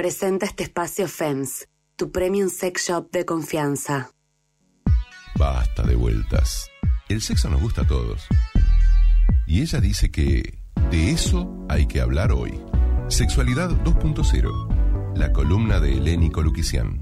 Presenta este espacio FEMS, tu premium sex shop de confianza. Basta de vueltas. El sexo nos gusta a todos. Y ella dice que de eso hay que hablar hoy. Sexualidad 2.0. La columna de Eleni Coluquicián.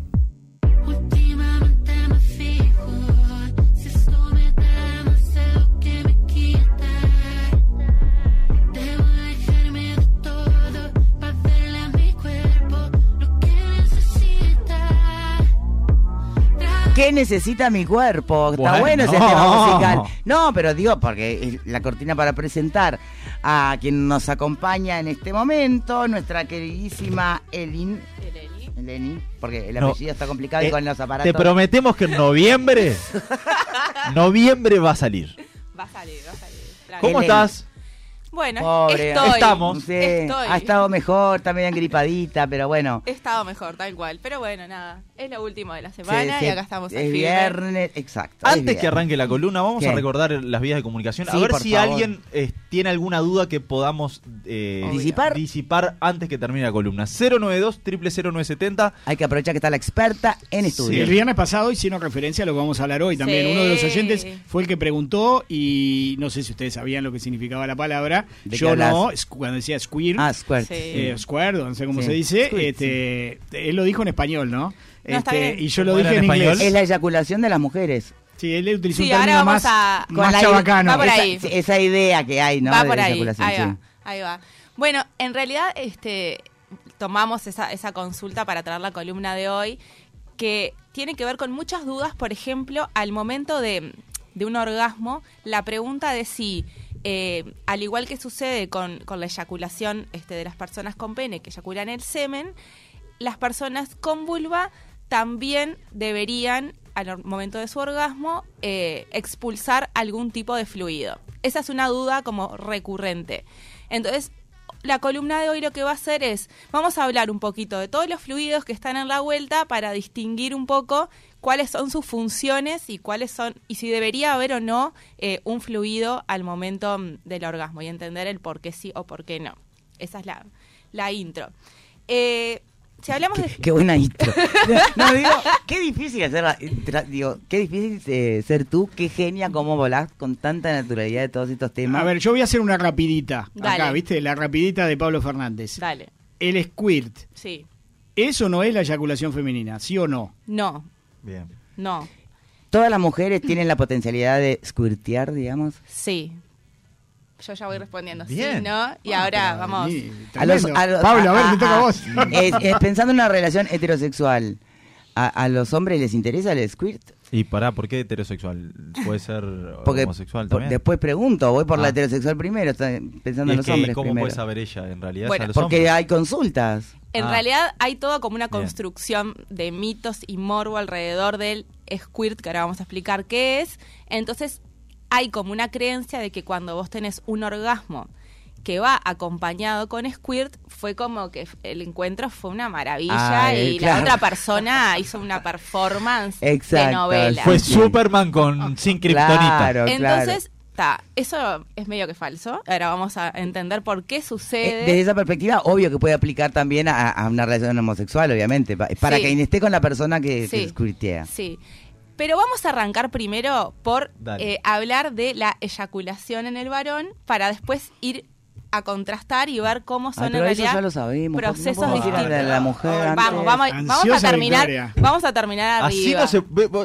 ¿Qué necesita mi cuerpo? Está bueno ese tema musical. No, pero digo, porque es la cortina para presentar a quien nos acompaña en este momento, nuestra queridísima Eleni, porque el apellido está complicado y con los aparatos. Te prometemos que en noviembre va a salir. Va a salir. ¿Cómo estás? Bueno, pobre, estamos. Sí, ha estado mejor, está medio engripadita, pero bueno. He estado mejor, tal cual. Pero bueno, nada. Es lo último de la semana y acá estamos. Es viernes, exacto. Antes que arranque la columna, vamos a recordar las vías de comunicación. Sí, a ver si favor. alguien tiene alguna duda que podamos disipar antes que termine la columna. 092-00970. Hay que aprovechar que está la experta en estudio. Sí, el viernes pasado hicieron referencia a lo que vamos a hablar hoy también. Sí. Uno de los oyentes fue el que preguntó y no sé si ustedes sabían lo que significaba la palabra. Yo no, cuando decía squirt. Squirt. Squirt, no sé cómo se dice. Squirt, él lo dijo en español, ¿no? Está bien. Y yo lo ¿Cómo dije era en en inglés. español? Es la eyaculación de las mujeres. Sí, él utilizó un ahora término vamos más con la chabacano. va por ahí. Esa idea que hay, ¿no? Va de por ahí. eyaculación, Ahí va. Bueno, en realidad tomamos esa consulta para traer la columna de hoy, que tiene que ver con muchas dudas, por ejemplo, al momento de un orgasmo, la pregunta de si, al igual que sucede con la eyaculación de las personas con pene que eyaculan el semen, las personas con vulva también deberían, al momento de su orgasmo, expulsar algún tipo de fluido. Esa es una duda como recurrente. Entonces, la columna de hoy lo que va a hacer es, vamos a hablar un poquito de todos los fluidos que están en la vuelta para distinguir un poco cuáles son sus funciones y si debería haber o no un fluido al momento del orgasmo y entender el por qué sí o por qué no. Esa es la intro. Si hablamos Qué buena intro. No, digo, qué difícil qué difícil ser tú, qué genia, cómo volás con tanta naturalidad de todos estos temas. A ver, yo voy a hacer una rapidita. Dale. Acá, ¿viste? La rapidita de Pablo Fernández. Dale. El squirt. Sí. ¿Eso no es la eyaculación femenina? ¿Sí o no? No. Bien. No. ¿Todas las mujeres tienen la potencialidad de squirtear, digamos? Sí. Yo ya voy respondiendo. Bien. Sí, ¿no? Y ahora vamos. Pablo, a ver, te toca a vos. Pensando en una relación heterosexual, ¿a los hombres les interesa el squirt? ¿Y ¿por qué heterosexual? ¿Puede ser homosexual también? Después pregunto, voy por la heterosexual primero, pensando en los hombres ¿Cómo primero. puede saber ella en realidad? Bueno, a los Porque hombres? hay consultas. En realidad hay toda como una Bien. construcción de mitos y morbo alrededor del squirt, que ahora vamos a explicar qué es. Entonces hay como una creencia de que cuando vos tenés un orgasmo que va acompañado con squirt, fue como que el encuentro fue una maravilla y claro. la otra persona hizo una performance Exacto. de novela. Fue Sí. Superman sin kriptonita. Claro, Entonces, eso es medio que falso. Ahora vamos a entender por qué sucede. Desde esa perspectiva, obvio que puede aplicar también a una relación homosexual, obviamente, para Sí. quien esté con la persona que Sí. squirtea. Sí. Pero vamos a arrancar primero por Dale. hablar de la eyaculación en el varón para después ir a contrastar y ver cómo son Pero en eso realidad ya lo sabemos. procesos no podemos ir a distintos. la mujer Vamos antes. a Ansiosa terminar. Victoria. Vamos a terminar Así arriba. no se,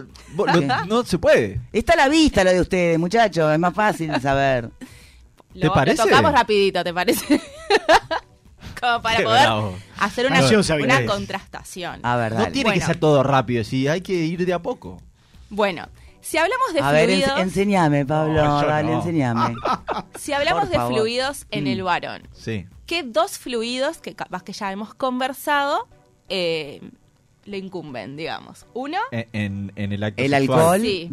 no se puede. Está a la vista lo de ustedes, muchachos, es más fácil de saber. ¿Te parece? Lo tocamos rapidito, ¿te parece? Como para Qué poder bravo. hacer Ansiosa, una Victoria. contrastación. A ver, No dale. tiene que Bueno. ser todo rápido, sí, hay que ir de a poco. Bueno, si hablamos de A ver, fluidos, enséñame, Pablo, No, yo dale, no. enséñame. si hablamos por de favor. fluidos en el varón, Sí. ¿qué dos fluidos, que capaz que ya hemos conversado, le incumben, digamos? Uno, En el acto El sexual. alcohol. sí.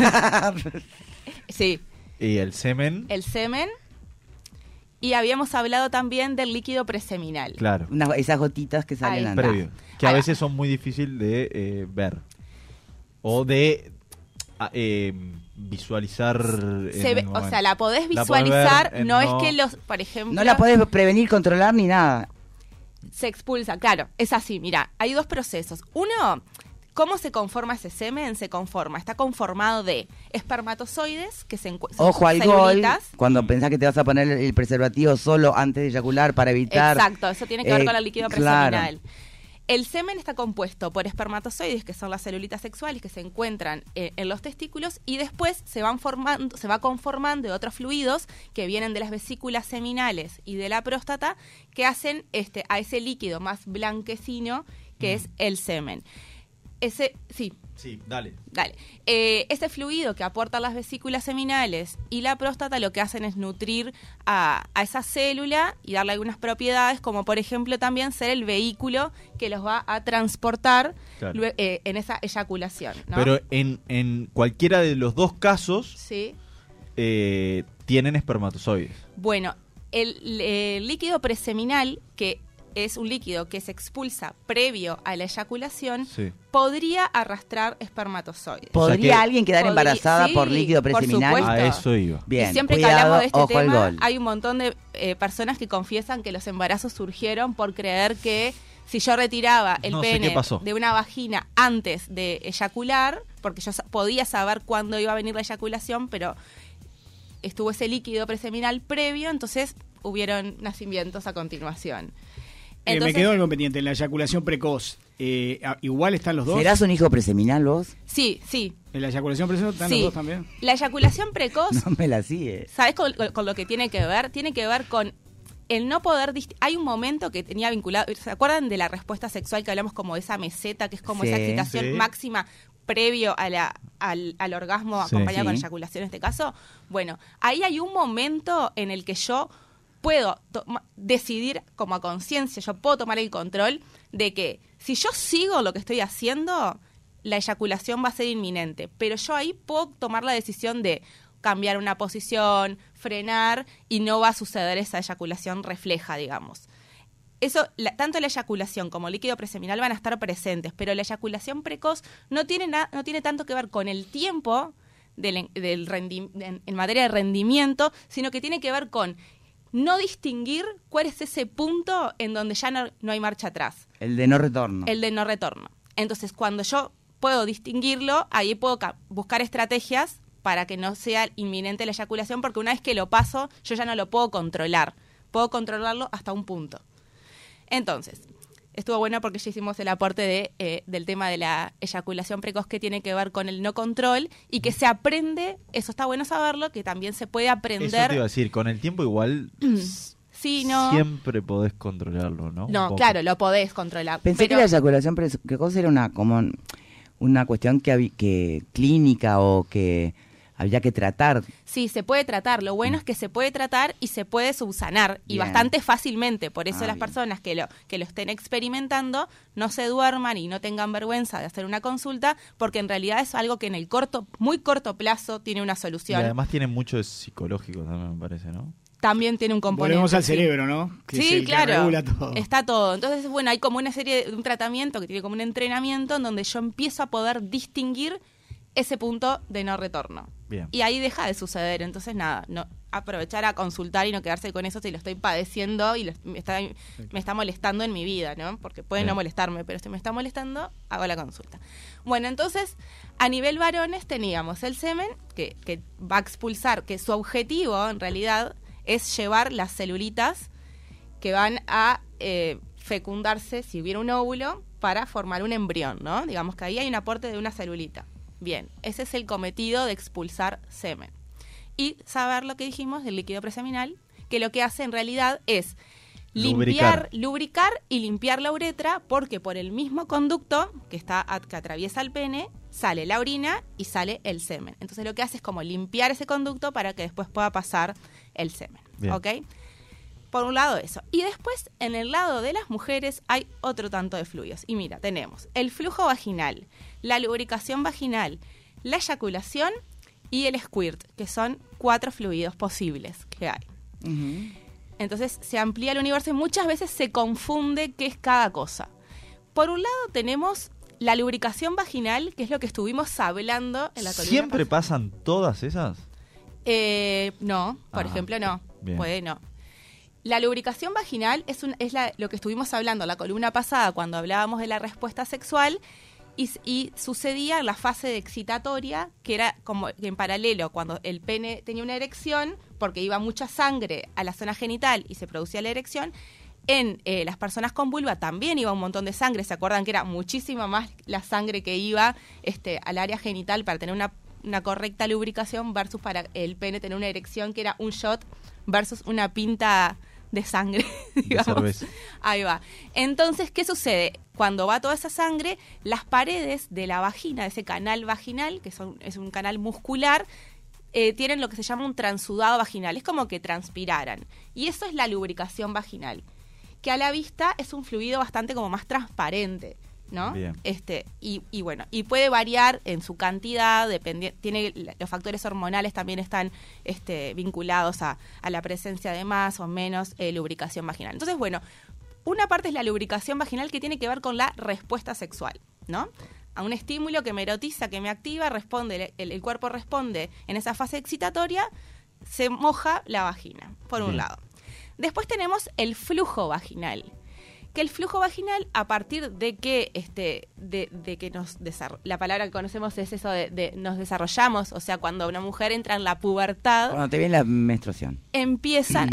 Sí, Y el semen. el semen. Y habíamos hablado también del líquido preseminal. Claro. Esas gotitas que salen Ahí. antes. Previo. Que a Ahí va. veces son muy difíciles de ver. O de visualizar. en Se el ve, momento. o sea, la podés La podés visualizar, ver, no es no. que por ejemplo... No la podés prevenir, controlar ni nada. Se expulsa, claro, es así, mira, hay dos procesos. Uno, ¿cómo se conforma ese semen? Está conformado de espermatozoides, que se encuentran. Ojo al gol, cuando pensás que te vas a poner el preservativo solo antes de eyacular para evitar... Exacto, eso tiene que ver con el líquido preseminal. El semen está compuesto por espermatozoides, que son las celulitas sexuales que se encuentran en los testículos, y después se va conformando de otros fluidos que vienen de las vesículas seminales y de la próstata, que hacen a ese líquido más blanquecino que es el semen. Sí, dale. Ese fluido que aportan las vesículas seminales y la próstata lo que hacen es nutrir a esa célula y darle algunas propiedades, como por ejemplo también ser el vehículo que los va a transportar en esa eyaculación, ¿no? Pero en cualquiera de los dos casos tienen espermatozoides. Bueno, el líquido preseminal, que es un líquido que se expulsa previo a la eyaculación, podría arrastrar espermatozoides. ¿Podría alguien quedar embarazada por líquido preseminal? A eso iba. Bien, y siempre que hablamos de este tema, hay un montón de personas que confiesan que los embarazos surgieron por creer que si yo retiraba el pene de una vagina antes de eyacular, porque yo podía saber cuándo iba a venir la eyaculación, pero estuvo ese líquido preseminal previo, entonces hubieron nacimientos a continuación. Entonces, me quedó algo pendiente, en la eyaculación precoz. ¿Igual están los dos? ¿Serás un hijo preseminal vos? Sí. ¿En la eyaculación precoz están los dos también? La eyaculación precoz... No me la sigue. ¿Sabes con lo que tiene que ver? Tiene que ver con el no poder... Hay un momento que tenía vinculado... ¿Se acuerdan de la respuesta sexual que hablamos como de esa meseta, que es como esa excitación máxima previo al orgasmo acompañado con eyaculación en este caso? Bueno, ahí hay un momento en el que yo puedo decidir como a conciencia, yo puedo tomar el control de que si yo sigo lo que estoy haciendo, la eyaculación va a ser inminente, pero yo ahí puedo tomar la decisión de cambiar una posición, frenar, y no va a suceder esa eyaculación refleja, digamos. Eso, tanto la eyaculación como el líquido preseminal van a estar presentes, pero la eyaculación precoz no tiene tanto que ver con el tiempo en materia de rendimiento, sino que tiene que ver con no distinguir cuál es ese punto en donde ya no hay marcha atrás. El de no retorno. El de no retorno. Entonces, cuando yo puedo distinguirlo, ahí puedo buscar estrategias para que no sea inminente la eyaculación, porque una vez que lo paso, yo ya no lo puedo controlar. Puedo controlarlo hasta un punto. Entonces, estuvo bueno porque ya hicimos el aporte del tema de la eyaculación precoz, que tiene que ver con el no control y que se aprende, eso está bueno saberlo, que también se puede aprender. Eso te iba a decir, con el tiempo igual siempre podés controlarlo, ¿no? No, claro, lo podés controlar. Pensé que la eyaculación precoz era una cuestión que clínica o que había que tratar. Sí, se puede tratar. Lo bueno es que se puede tratar y se puede subsanar, y bastante fácilmente. Por eso las personas que lo estén experimentando no se duerman y no tengan vergüenza de hacer una consulta, porque en realidad es algo que en el muy corto plazo tiene una solución. Y además tiene mucho de psicológico también, me parece, ¿no? También tiene un componente. Volvemos al cerebro, ¿no? Que sí, es el claro. que regula todo. Está todo. Entonces, bueno, hay como una serie de un tratamiento que tiene como un entrenamiento en donde yo empiezo a poder distinguir ese punto de no retorno. Bien. Y ahí deja de suceder. Entonces, nada, aprovechar a consultar y no quedarse con eso si lo estoy padeciendo y me está molestando en mi vida, ¿no? Porque puede no molestarme, pero si me está molestando, hago la consulta. Bueno, entonces, a nivel varones teníamos el semen, que va a expulsar, que su objetivo, en realidad, es llevar las celulitas que van a fecundarse, si hubiera un óvulo, para formar un embrión, ¿no? Digamos que ahí hay un aporte de una celulita. Bien, ese es el cometido de expulsar semen. Y saber lo que dijimos del líquido preseminal, que lo que hace en realidad es lubricar y limpiar la uretra, porque por el mismo conducto que atraviesa el pene, sale la orina y sale el semen. Entonces lo que hace es como limpiar ese conducto para que después pueda pasar el semen. Bien. ¿Ok? Por un lado eso. Y después, en el lado de las mujeres, hay otro tanto de fluidos. Y mira, tenemos el flujo vaginal, la lubricación vaginal, la eyaculación y el squirt, que son 4 fluidos posibles que hay. Uh-huh. Entonces, se amplía el universo y muchas veces se confunde qué es cada cosa. Por un lado, tenemos la lubricación vaginal, que es lo que estuvimos hablando en la columna. ¿Siempre pasan todas esas? No, por ejemplo, no. Bien. Puede no. La lubricación vaginal es lo que estuvimos hablando la columna pasada cuando hablábamos de la respuesta sexual y sucedía en la fase excitatoria, que era como que en paralelo, cuando el pene tenía una erección, porque iba mucha sangre a la zona genital y se producía la erección. En las personas con vulva también iba un montón de sangre. ¿Se acuerdan que era muchísima más la sangre que iba al área genital para tener una correcta lubricación versus para el pene tener una erección que era un shot versus una pinta de sangre, digamos. Ahí va. Entonces, ¿qué sucede? Cuando va toda esa sangre, las paredes de la vagina, de ese canal vaginal, que es un canal muscular, tienen lo que se llama un transudado vaginal. Es como que transpiraran. Y eso es la lubricación vaginal, que a la vista es un fluido bastante como más transparente, ¿no? Bien. Y bueno, y puede variar en su cantidad, los factores hormonales también están vinculados a la presencia de más o menos lubricación vaginal. Entonces, bueno, una parte es la lubricación vaginal que tiene que ver con la respuesta sexual, ¿no? A un estímulo que me erotiza, que me activa, el cuerpo responde en esa fase excitatoria, se moja la vagina, por un lado. Después tenemos el flujo vaginal, que el flujo vaginal, a partir de que la palabra que conocemos es eso de nos desarrollamos, o sea, cuando una mujer entra en la pubertad, cuando te viene la menstruación, empiezan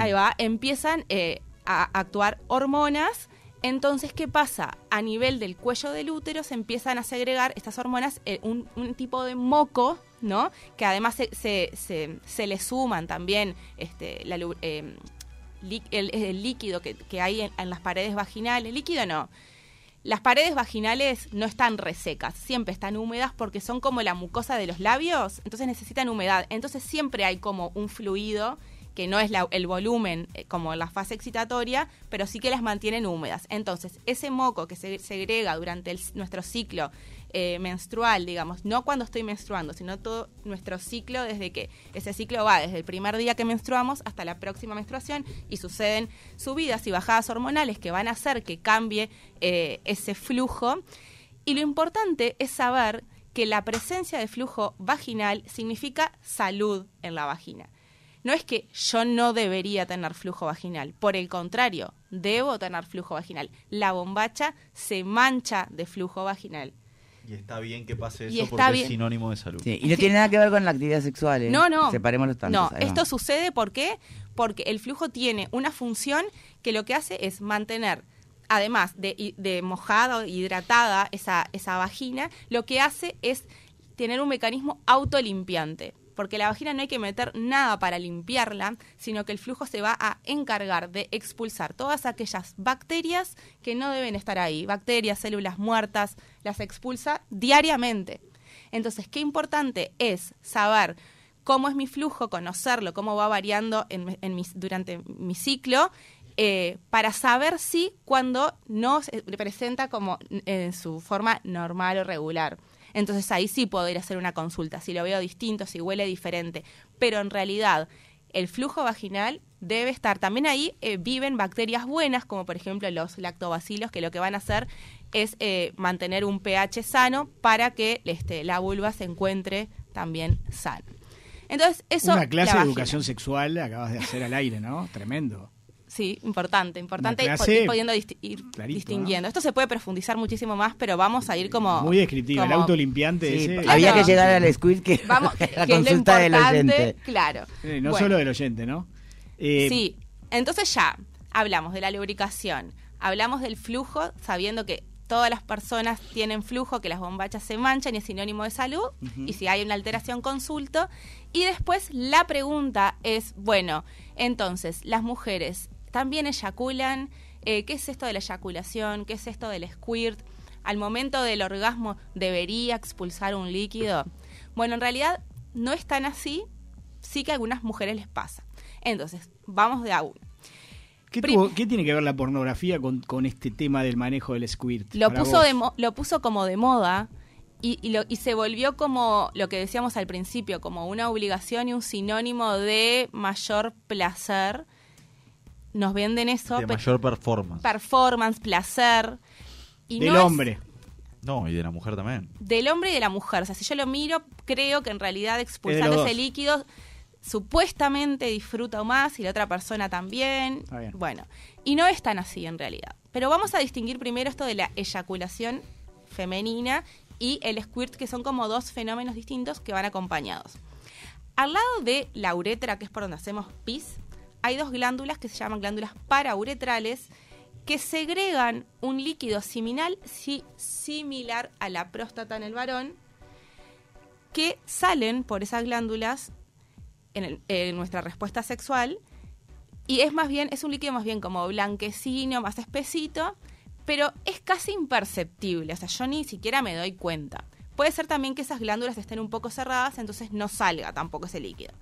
a actuar hormonas. Entonces, ¿qué pasa? A nivel del cuello del útero se empiezan a segregar estas hormonas, un tipo de moco, ¿no? Que además se le suman también el líquido que hay en las paredes vaginales. Líquido no. Las paredes vaginales no están resecas, siempre están húmedas porque son como la mucosa de los labios, entonces necesitan humedad. Entonces siempre hay como un fluido que no es el volumen como en la fase excitatoria, pero sí que las mantienen húmedas. Entonces, ese moco que se segrega durante nuestro ciclo menstrual, digamos, no cuando estoy menstruando, sino todo nuestro ciclo, desde que ese ciclo va desde el primer día que menstruamos hasta la próxima menstruación, y suceden subidas y bajadas hormonales que van a hacer que cambie ese flujo. Y lo importante es saber que la presencia de flujo vaginal significa salud en la vagina. No es que yo no debería tener flujo vaginal, por el contrario, debo tener flujo vaginal. La bombacha se mancha de flujo vaginal. Y está bien que pase eso porque es sinónimo de salud. Sí, y no tiene nada que ver con la actividad sexual, ¿eh? No. Separemos los tantos. No, esto sucede ¿por qué? Porque el flujo tiene una función que lo que hace es mantener, además de mojada, hidratada esa vagina, lo que hace es tener un mecanismo autolimpiante. Porque la vagina no hay que meter nada para limpiarla, sino que el flujo se va a encargar de expulsar todas aquellas bacterias que no deben estar ahí. Bacterias, células muertas, las expulsa diariamente. Entonces, qué importante es saber cómo es mi flujo, conocerlo, cómo va variando durante mi ciclo, para saber si cuando no se presenta como en su forma normal o regular. Entonces ahí sí puedo ir a hacer una consulta, si lo veo distinto, si huele diferente. Pero en realidad el flujo vaginal debe estar. También ahí viven bacterias buenas, como por ejemplo los lactobacilos, que lo que van a hacer es mantener un pH sano para que la vulva se encuentre también sana. Entonces eso. Una clase de educación sexual acabas de hacer al aire, ¿no? Tremendo. Sí, importante ir pudiendo ir distinguiendo. ¿No? Esto se puede profundizar muchísimo más, pero vamos a ir como... Muy descriptivo, el autolimpiante ese. Había que llegar al squid que la consulta del oyente. Claro. No solo del oyente, ¿no? Sí, entonces ya hablamos de la lubricación, hablamos del flujo, sabiendo que todas las personas tienen flujo, que las bombachas se manchan y es sinónimo de salud, y si hay una alteración, consulto. Y después la pregunta es, bueno, entonces, las mujeres también eyaculan, ¿qué es esto de la eyaculación? ¿Qué es esto del squirt? ¿Al momento del orgasmo debería expulsar un líquido? Bueno, en realidad no es tan así, sí que a algunas mujeres les pasa. Entonces, vamos de a uno. ¿Qué tiene que ver la pornografía con este tema del manejo del squirt? Lo puso como de moda y se volvió como lo que decíamos al principio, como una obligación y un sinónimo de mayor placer. Nos venden eso. De mayor performance. Performance, placer. Y del hombre. No, y de la mujer también. Del hombre y de la mujer. O sea, si yo lo miro, creo que en realidad expulsando ese líquido supuestamente disfruto más y la otra persona también. Bueno, y no es tan así en realidad. Pero vamos a distinguir primero esto de la eyaculación femenina y el squirt, que son como dos fenómenos distintos que van acompañados. Al lado de la uretra, que es por donde hacemos pis, hay dos glándulas que se llaman glándulas parauretrales, que segregan un líquido similar a la próstata en el varón, que salen por esas glándulas en nuestra respuesta sexual, y es un líquido más bien como blanquecino, más espesito, pero es casi imperceptible, o sea, yo ni siquiera me doy cuenta. Puede ser también que esas glándulas estén un poco cerradas, entonces no salga tampoco ese líquido.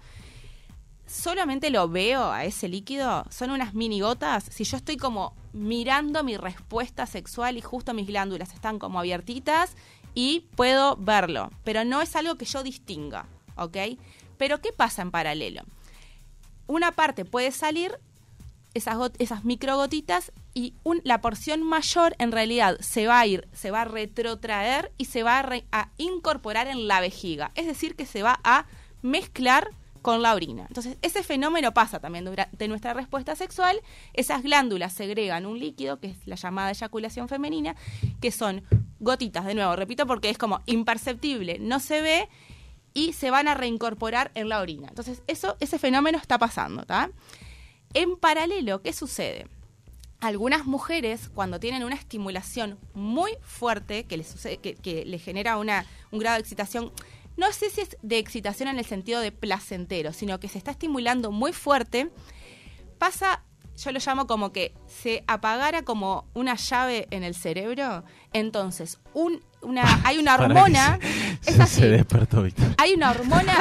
Solamente lo veo a ese líquido, son unas mini gotas. Si yo estoy como mirando mi respuesta sexual y justo mis glándulas están como abiertitas y puedo verlo, pero no es algo que yo distinga, ¿ok? Pero ¿qué pasa en paralelo? Una parte puede salir, esas microgotitas, y la porción mayor en realidad se va a retrotraer y se va a incorporar en la vejiga. Es decir, que se va a mezclar con la orina. Entonces, ese fenómeno pasa también durante nuestra respuesta sexual. Esas glándulas segregan un líquido, que es la llamada eyaculación femenina, que son gotitas, de nuevo, repito, porque es como imperceptible, no se ve, y se van a reincorporar en la orina. Entonces, ese fenómeno está pasando, ¿tá? En paralelo, ¿qué sucede? Algunas mujeres, cuando tienen una estimulación muy fuerte, que les genera un grado de excitación, no sé si es de excitación en el sentido de placentero, sino que se está estimulando muy fuerte, pasa, yo lo llamo como que se apagara como una llave en el cerebro. Entonces, hay una hormona. Se despertó, Víctor. Hay una hormona.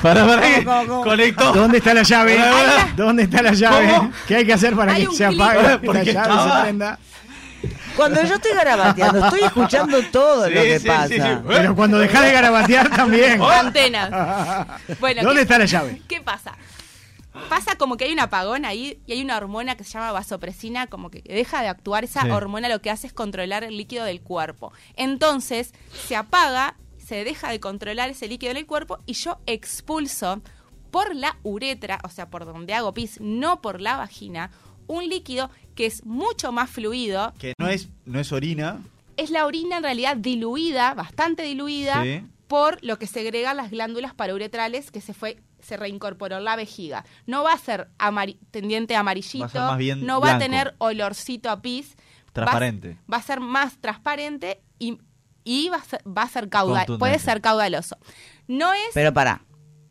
¿Cómo? Conectó. ¿Dónde está la llave? ¿Dónde está la llave? ¿Cómo? ¿Qué hay que hacer para que se apague la llave se prenda? Cuando yo estoy garabateando, estoy escuchando todo lo que pasa. Sí. Pero cuando dejás de garabatear también. Antenas. Bueno, ¿dónde está la llave? ¿Qué pasa? Pasa como que hay un apagón ahí y hay una hormona que se llama vasopresina, como que deja de actuar. Esa hormona lo que hace es controlar el líquido del cuerpo. Entonces se apaga, se deja de controlar ese líquido del cuerpo y yo expulso por la uretra, o sea, por donde hago pis, no por la vagina, un líquido que es mucho más fluido. Que no es orina. Es la orina en realidad diluida, bastante diluida, por lo que segregan las glándulas parauretrales, que se reincorporó en la vejiga. No va a ser tendiente amarillito, va a ser no blanco. Va a tener olorcito a pis. Transparente. Va a ser más transparente y va a ser caudaloso. Puede ser caudaloso. No es... Pero pará.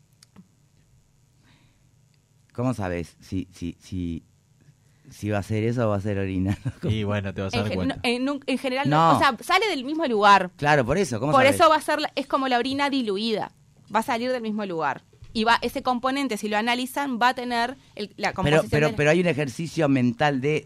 ¿Cómo sabes si va a ser eso o va a ser orina? Y bueno, te vas a dar cuenta. En general no. O sea, sale del mismo lugar. Claro, por eso. ¿Cómo por sabes? Eso va a ser, es como la orina diluida. Va a salir del mismo lugar. Y ese componente, si lo analizan, va a tener la composición. Pero hay un ejercicio mental de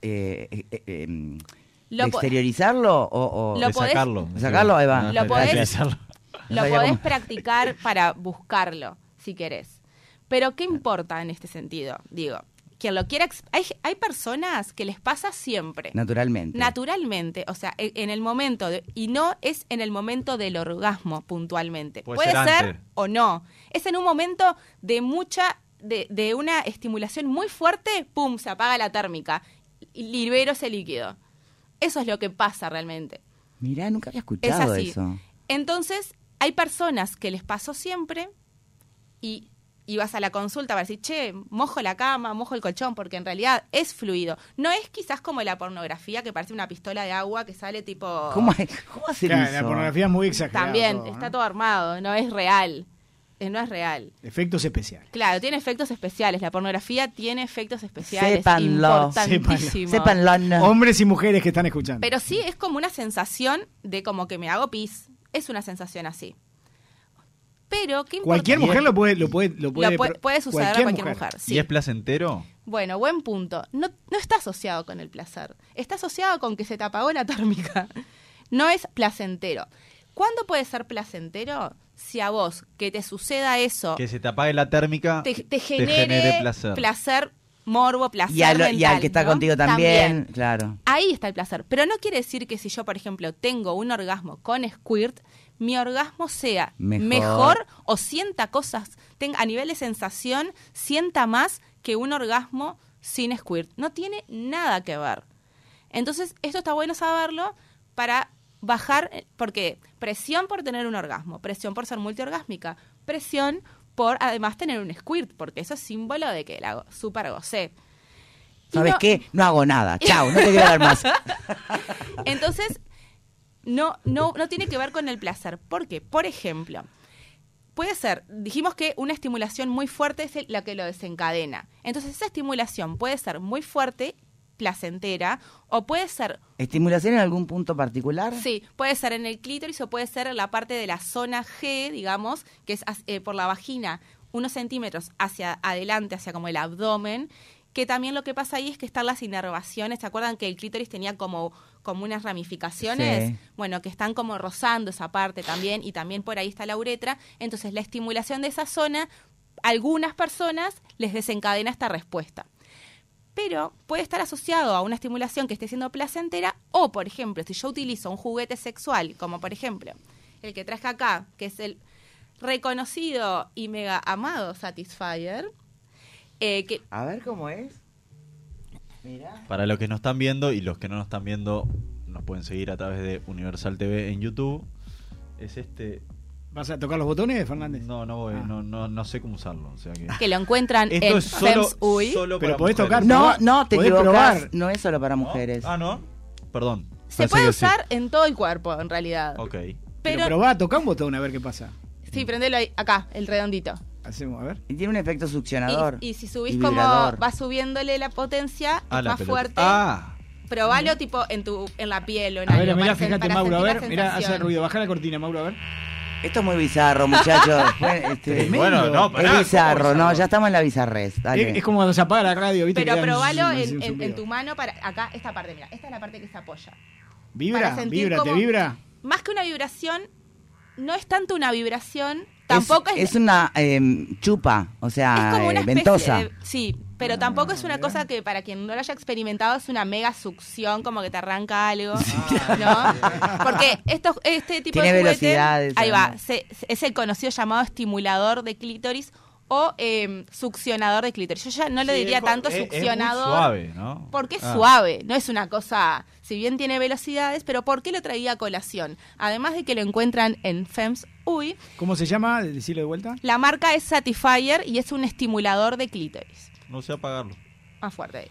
exteriorizarlo o de sacarlo. Sacarlo, ahí va. Lo podés practicar para buscarlo, si querés. Pero ¿qué importa en este sentido? Digo, quien lo quiera... Hay personas que les pasa siempre. Naturalmente. O sea, en el momento... y no es en el momento del orgasmo, puntualmente. Puede ser o no. Es en un momento de mucha... de una estimulación muy fuerte, ¡pum!, se apaga la térmica. Y libero ese líquido. Eso es lo que pasa realmente. Mirá, nunca había escuchado eso. Entonces, hay personas que les pasó siempre y vas a la consulta para decir, che, mojo la cama, mojo el colchón, porque en realidad es fluido. No es quizás como la pornografía, que parece una pistola de agua que sale tipo... ¿Cómo hacen eso? La pornografía es muy exagerada. También, todo, está todo armado, no es real. No es real. Efectos especiales. Claro, tiene efectos especiales. La pornografía tiene efectos especiales. Sépanlo. Importantísimo. Hombres y mujeres que están escuchando. Pero sí, es como una sensación de como que me hago pis. Es una sensación así. Pero, ¿qué importa? Cualquier mujer lo puede suceder a cualquier mujer. Sí. ¿Y es placentero? Bueno, buen punto. No está asociado con el placer. Está asociado con que se te apagó la térmica. No es placentero. ¿Cuándo puede ser placentero? Si a vos, que te suceda eso... Que se te apague la térmica, te genere placer, morbo, placer mental. Y al que está contigo también, claro. Ahí está el placer. Pero no quiere decir que si yo, por ejemplo, tengo un orgasmo con squirt, mi orgasmo sea mejor o sienta cosas, a nivel de sensación, sienta más que un orgasmo sin squirt. No tiene nada que ver. Entonces, esto está bueno saberlo para bajar, porque presión por tener un orgasmo, presión por ser multiorgásmica, presión por además tener un squirt, porque eso es símbolo de que la super gocé. ¿Sabes qué? No hago nada. Chao, no te quiero ver más. Entonces, no tiene que ver con el placer. ¿Por qué? Por ejemplo, puede ser, dijimos que una estimulación muy fuerte es la que lo desencadena. Entonces, esa estimulación puede ser muy fuerte, placentera, o puede ser... ¿Estimulación en algún punto particular? Sí, puede ser en el clítoris o puede ser en la parte de la zona G, digamos, que es por la vagina, unos centímetros hacia adelante, hacia como el abdomen, que también lo que pasa ahí es que están las inervaciones. ¿Se acuerdan que el clítoris tenía como unas ramificaciones? Sí. Bueno, que están como rozando esa parte también, y también por ahí está la uretra. Entonces, la estimulación de esa zona, a algunas personas les desencadena esta respuesta. Pero puede estar asociado a una estimulación que esté siendo placentera, o, por ejemplo, si yo utilizo un juguete sexual, como por ejemplo el que traje acá, que es el reconocido y mega amado Satisfyer, a ver cómo es. Mira. Para los que nos están viendo y los que no nos están viendo, nos pueden seguir a través de Universal TV en YouTube. Es este. ¿Vas a tocar los botones, Fernández? No voy, no sé cómo usarlo. O sea que lo encuentran en Fems UI. Pero podés tocar. No, te equivocás. No es solo para mujeres. ¿No? Perdón. Se puede usar en todo el cuerpo, en realidad. Ok. Pero probá a tocar un botón a ver qué pasa. Sí, prendelo ahí, acá, el redondito. Hacemos, a ver. Y tiene un efecto succionador. Y si subís como va subiéndole la potencia, es más fuerte. Probalo tipo en la piel o en algo. A ver, mirá, fíjate, Mauro, a ver. Mirá, hace ruido. Bajá la cortina, Mauro, a ver. Esto es muy bizarro, muchachos. Bueno, no, es bizarro, no, ya estamos en la bizarrez. Dale. Es como cuando se apaga la radio, ¿viste? Pero probalo en tu mano, para acá, esta parte, mira. Esta es la parte que se apoya. ¿Vibra? ¿Te vibra? Más que una vibración, no es tanto una vibración, tampoco es una chupa, o sea, es como una ventosa. Sí, pero tampoco es una cosa que para quien no lo haya experimentado es una mega succión, como que te arranca algo, ¿no? Porque este tipo tiene de juguete, velocidades. Ahí va, es el conocido llamado estimulador de clítoris o succionador de clítoris. Yo ya no le diría tanto succionador. Es muy suave, ¿no? Porque es suave, no es una cosa, si bien tiene velocidades, pero ¿por qué lo traía a colación? Además de que lo encuentran en Fems UI. ¿Cómo se llama? Decirlo de vuelta. La marca es Satisfyer y es un estimulador de clítoris. No sé apagarlo. Más fuerte.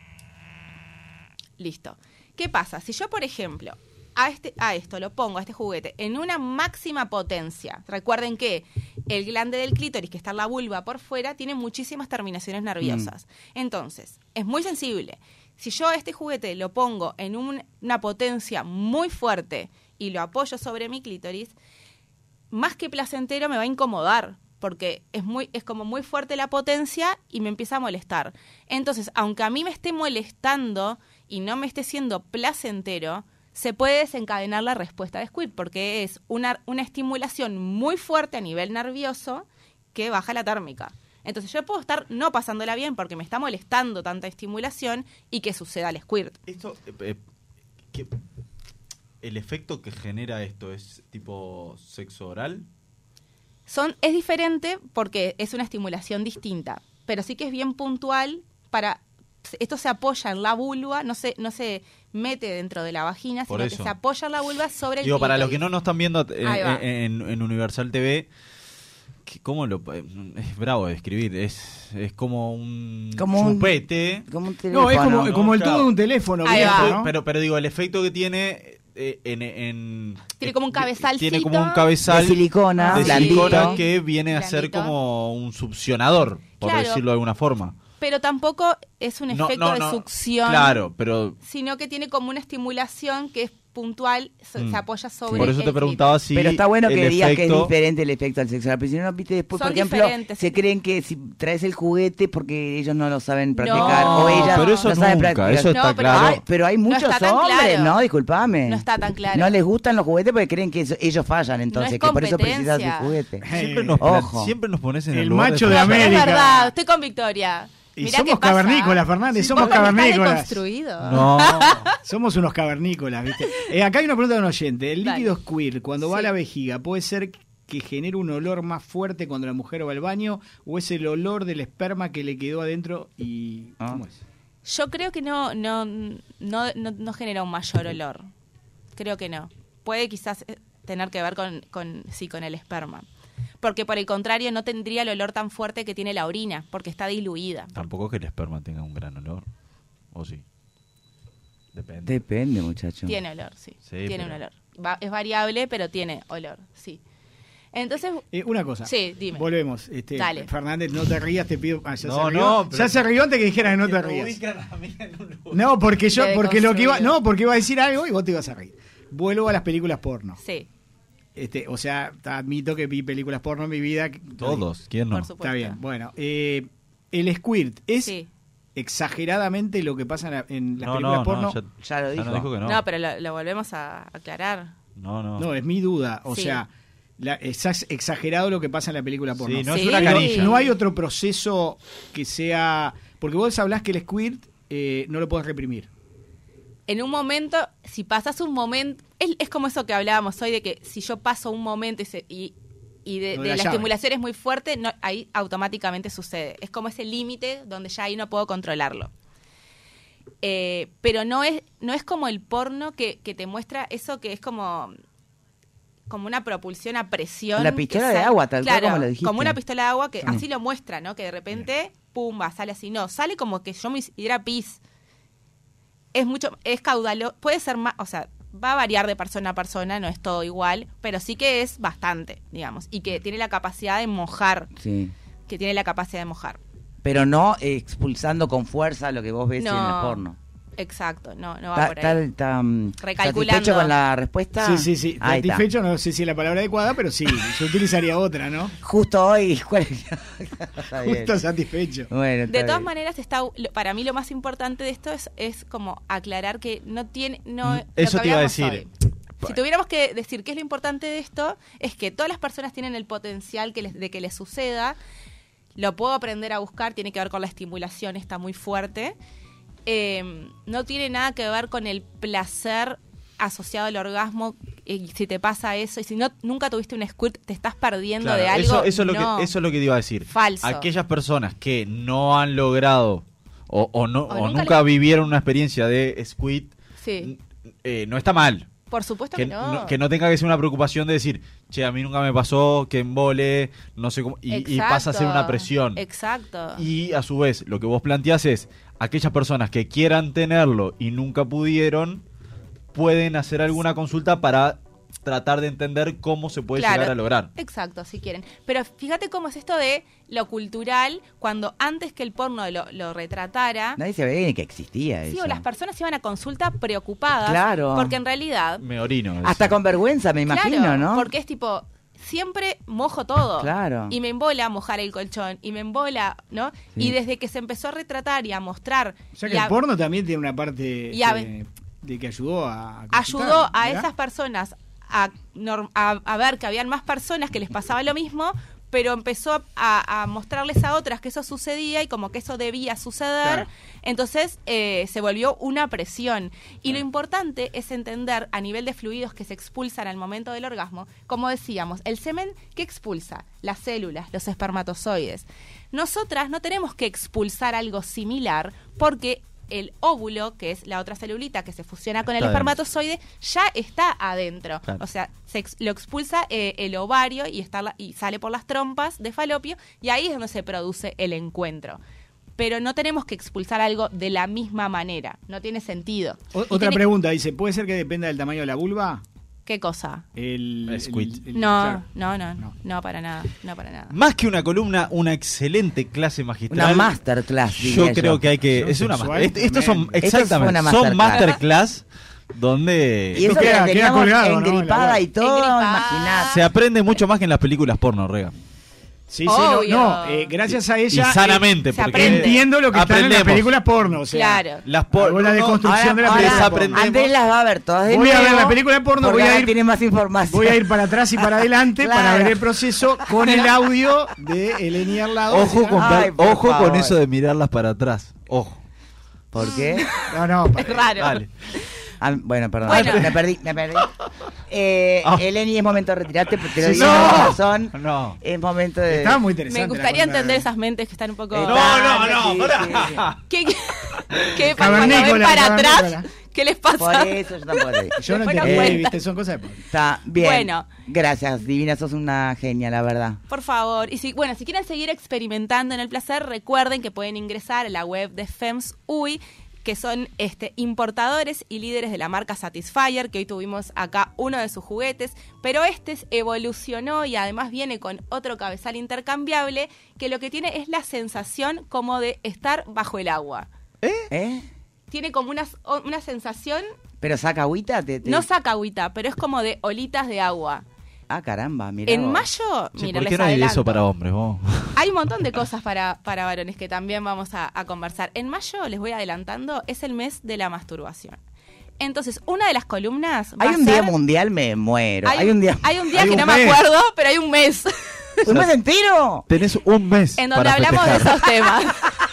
Listo. ¿Qué pasa? Si yo, por ejemplo, a esto lo pongo, a este juguete, en una máxima potencia. Recuerden que el glande del clítoris, que está en la vulva por fuera, tiene muchísimas terminaciones nerviosas. Entonces, es muy sensible. Si yo a este juguete lo pongo en una potencia muy fuerte y lo apoyo sobre mi clítoris, más que placentero me va a incomodar, porque es como muy fuerte la potencia y me empieza a molestar. Entonces, aunque a mí me esté molestando y no me esté siendo placentero, se puede desencadenar la respuesta de squirt, porque es una estimulación muy fuerte a nivel nervioso que baja la térmica. Entonces yo puedo estar no pasándola bien porque me está molestando tanta estimulación y que suceda el squirt. Esto, ¿el efecto que genera esto es tipo sexo oral? Es diferente porque es una estimulación distinta, pero sí que es bien puntual para... Esto se apoya en la vulva, no se mete dentro de la vagina, sino que se apoya en la vulva sobre el clítoris. Para los que no nos están viendo en Universal TV, ¿cómo es bravo de describir? Es como un chupete. Como un teléfono. No, es como el tubo de un teléfono. ¿No? Pero digo, el efecto que tiene... tiene como un cabezalcito. Tiene como un cabezal de silicona que viene a ser como un succionador, por decirlo de alguna forma. Pero tampoco es un efecto de succión, sino que tiene como una estimulación que es puntual, se apoya sobre. Por eso te preguntaba si. Pero está bueno que digas que es diferente el efecto al sexo oral, pero si no, viste después, por ejemplo, se creen que si traes el juguete porque ellos no lo saben practicar o ellas pero eso no saben practicar. Eso está claro. Pero hay muchos hombres, ¿no? Disculpame. No está tan claro. No les gustan los juguetes porque creen que ellos fallan, entonces, que por eso precisas el juguete. Siempre nos pones en el macho de América. Es verdad, estoy con Victoria. Y somos cavernícolas, Fernández, somos cavernícolas. No. Somos unos cavernícolas, ¿viste? Acá hay una pregunta de un oyente. El líquido squirt, cuando va a la vejiga, ¿puede ser que genere un olor más fuerte cuando la mujer va al baño? ¿O es el olor del esperma que le quedó adentro? Y ¿cómo es? Yo creo que no genera un mayor olor. Creo que no. Puede quizás tener que ver con el esperma. Porque por el contrario no tendría el olor tan fuerte que tiene la orina, porque está diluida. Tampoco que el esperma tenga un gran olor, ¿o sí? Depende, muchacho. Tiene olor, sí tiene un olor. Es variable, pero tiene olor, sí. Entonces, una cosa. Sí, dime. Volvemos. Dale. Fernández, no te rías, te pido. Ya se rió. Ya se rió antes que dijeras que no te rías. No, porque iba a decir algo y vos te ibas a reír. Vuelvo a las películas porno. Sí. O sea, admito que vi películas porno en mi vida. Todos, ¿quién no? Por supuesto. Está bien. Bueno, el squirt es exageradamente lo que pasa en las películas porno. Ya lo dijo. No dijo que no. No, pero lo volvemos a aclarar. No, es mi duda. O sea, es exagerado lo que pasa en la película porno. Sí, no es una canilla. No hay otro proceso que sea... Porque vos hablás que el squirt no lo podés reprimir. En un momento, si pasas un momento... Es como eso que hablábamos hoy, de que si yo paso un momento y la estimulación es muy fuerte, ahí automáticamente sucede. Es como ese límite donde ya ahí no puedo controlarlo. Pero no es como el porno que te muestra eso, que es como una propulsión a presión. La pistola de agua, tal cual como lo dijiste. Como una pistola de agua que así lo muestra, ¿no? Que de repente, pumba, sale así. No, sale como que yo me hiciera pis. Es caudaloso, puede ser más, o sea, va a variar de persona a persona, no es todo igual, pero sí que es bastante, digamos, y que tiene la capacidad de mojar. Sí. Que tiene la capacidad de mojar. Pero no expulsando con fuerza lo que vos ves en el porno. Exacto, no va por ahí. ¿Está recalculando. satisfecho con la respuesta? Sí. Satisfecho, no sé si es la palabra adecuada, pero sí, yo utilizaría otra, ¿no? Justo hoy. Justo satisfecho. Bueno, de todas maneras, para mí lo más importante de esto es como aclarar que no tiene... Eso te iba a decir. Si tuviéramos que decir qué es lo importante de esto, es que todas las personas tienen el potencial de que les suceda. Lo puedo aprender a buscar, tiene que ver con la estimulación, está muy fuerte. No tiene nada que ver con el placer asociado al orgasmo. Si te pasa eso, y si nunca tuviste un squirt, te estás perdiendo de algo. Eso es lo que te iba a decir. Falso. Aquellas personas que no han logrado o nunca vivieron una experiencia de squirt, no está mal. Por supuesto que no. Que no tenga que ser una preocupación de decir, che, a mí nunca me pasó, que embole, no sé cómo, y pasa a ser una presión. Exacto. Y a su vez, lo que vos planteás es, aquellas personas que quieran tenerlo y nunca pudieron, pueden hacer alguna consulta para tratar de entender cómo se puede llegar a lograr. Exacto, si quieren. Pero fíjate cómo es esto de lo cultural, cuando antes que el porno lo retratara... Nadie se veía ni que existía eso. Sí, o las personas iban a consulta preocupadas. Claro. Porque en realidad... Me orino. Hasta con vergüenza, me imagino, ¿no? Porque es tipo... Siempre mojo todo. Claro. Y me embola mojar el colchón. Y me embola, ¿no? Sí. Y desde que se empezó a retratar y a mostrar... O sea que el porno también tiene una parte de que ayudó a... Ayudó a esas personas a ver que habían más personas que les pasaba lo mismo, pero empezó a mostrarles a otras que eso sucedía y como que eso debía suceder. Claro. Entonces se volvió una presión. Y lo importante es entender a nivel de fluidos que se expulsan al momento del orgasmo, como decíamos, el semen, ¿qué expulsa? Las células, los espermatozoides. Nosotras no tenemos que expulsar algo similar porque el óvulo, que es la otra celulita que se fusiona con el espermatozoide, ya está adentro. Claro. O sea, lo expulsa el ovario y sale por las trompas de falopio, y ahí es donde se produce el encuentro. Pero no tenemos que expulsar algo de la misma manera. No tiene sentido. Otra pregunta, dice, ¿puede ser que dependa del tamaño de la vulva? ¿Qué cosa? El squid. No, para nada. No para nada. Más que una columna, una excelente clase magistral. Una masterclass. Yo creo que hay que... Es una estos son exactamente, son masterclass donde... Y eso queda colgado, engripada, ¿no? Y todo, imagínate. Se aprende mucho más que en las películas porno, Rega. Sí, Obvio. Gracias a ella Y sanamente, se porque entiendo lo que están en las aprendemos. películas porno. O sea, Claro. hago la deconstrucción de la Ahora película porno. desaprendemos. Andrés las va a ver todas de Voy a nuevo, ver la película porno, porque voy a ahora ir- tiene más información. Voy a ir para atrás y para adelante para Claro. ver el proceso con el audio de Eleni al lado. Ojo, O sea, con, Ay, por ojo con favor. eso de mirarlas para atrás. Ojo. ¿Por qué? No, Es raro. Dale. Bueno, perdón. Bueno. Me perdí. Eleni, es momento de retirarte, porque te lo Sí, digo no. de corazón. No. Es momento de... Estaba muy interesante. Me gustaría la cosa. entender esas mentes que están un poco... No, pará. ¿Qué pasa cuando ven Cavernícola, para atrás? cavernícola. ¿Qué les Por pasa? eso yo tampoco te... Yo no Después nos entendí, cuenta. viste, son cosas de porno. Está bien. Bueno. Gracias, Divina, sos una genia, la verdad. Por favor. Y si quieren seguir experimentando en el placer, recuerden que pueden ingresar a la web de FEMS UI, que son importadores y líderes de la marca Satisfyer, que hoy tuvimos acá uno de sus juguetes, pero evolucionó y además viene con otro cabezal intercambiable, que lo que tiene es la sensación como de estar bajo el agua. ¿Eh? Tiene como una sensación, ¿Pero saca agüita? no saca agüita, pero es como de olitas de agua. Ah, caramba, mira. En mayo, Che, mira, ¿por qué les no hay de adelanto. eso para hombres? Vos? Hay un montón de cosas para varones que también vamos a conversar. En mayo, les voy adelantando, es el mes de la masturbación. Entonces, una de las columnas va Hay a un día ser- mundial, me muero. Hay un día... hay un día Hay que un no mes. me acuerdo, pero hay un mes ¿Un mes entero? Tenés un mes en donde para hablamos de festejar. esos temas.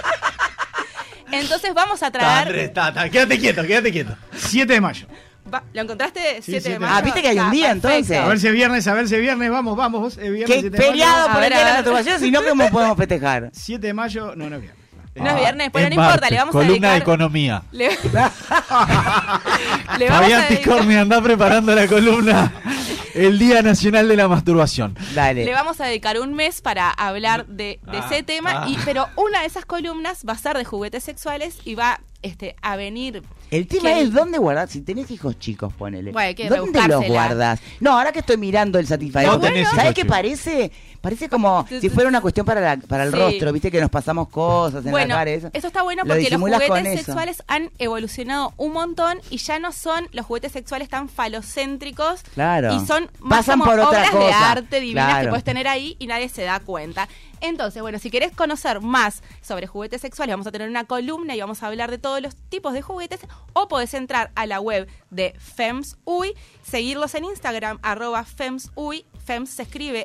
Entonces vamos a traer... Andrés, quédate quieto, quédate quieto. 7 de mayo. ¿Lo encontraste? Sí, 7 de 7 de mayo. Ah, ¿viste que hay un día, perfecto. entonces? A ver si es viernes, vamos, vos. Viernes, ¿Qué 7 de mayo. feriado A por el ver, día de a la ver. masturbación? Si no, ¿cómo podemos festejar? 7 de mayo, no es viernes. No es viernes, pero Es no importa, martes, le vamos a columna dedicar... de economía. Le, le vamos Fabián a dedicar... Tiscorni anda preparando la columna el Día Nacional de la Masturbación. Dale. Le vamos a dedicar un mes para hablar de ese tema, pero una de esas columnas va a ser de juguetes sexuales y va a venir... El tema que- es dónde guardar. Si tenés hijos chicos, ponele. Bueno, hay que ¿Dónde los rebuscársela. guardas? No, ahora que estoy mirando el Satisfyer. No tenés ¿Sabes hijos qué chicos. parece? Parece como si fuera una cuestión para el Sí. rostro. Viste que nos pasamos cosas en Bueno, la cara. Eso está bueno Lo porque los disimulas con juguetes eso. sexuales han evolucionado un montón y ya no son los juguetes sexuales tan falocéntricos. Claro. Y son más Pasan como por otra obras de cosa. arte divinas Claro. que puedes tener ahí y nadie se da cuenta. Entonces, bueno, si querés conocer más sobre juguetes sexuales, vamos a tener una columna y vamos a hablar de todos los tipos de juguetes, o podés entrar a la web de FEMSUI, seguirlos en Instagram, @FEMSUI, FEMS se escribe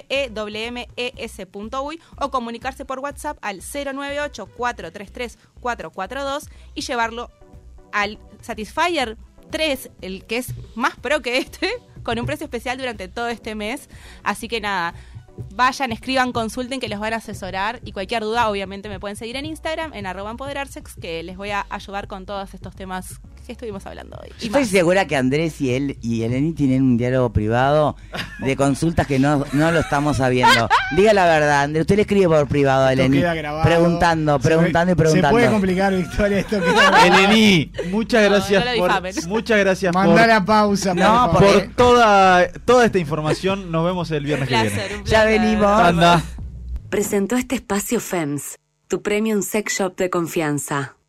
FEWMES.uy, o comunicarse por WhatsApp al 098-433-442 y llevarlo al Satisfyer 3, el que es más pro que este, con un precio especial durante todo este mes. Así que nada, vayan, escriban, consulten, que los van a asesorar, y cualquier duda obviamente me pueden seguir en Instagram en @empoderarsex, que les voy a ayudar con todos estos temas que estuvimos hablando hoy. Y Estoy más. segura que Andrés y él y Eleni tienen un diálogo privado de consultas que no lo estamos sabiendo. Diga la verdad, Andrés, usted le escribe por privado a Esto Eleni, queda grabado. preguntando y Se preguntando. puede complicar, Victoria, esto queda grabado. Eleni, muchas No, gracias no lo difamen. muchas gracias Mandá la pausa, por No, favor. porque- por toda esta información. Nos vemos el Un viernes que placer, viene. un Ya placer. venimos. Anda. Presentó este espacio FEMS, tu premium sex shop de confianza.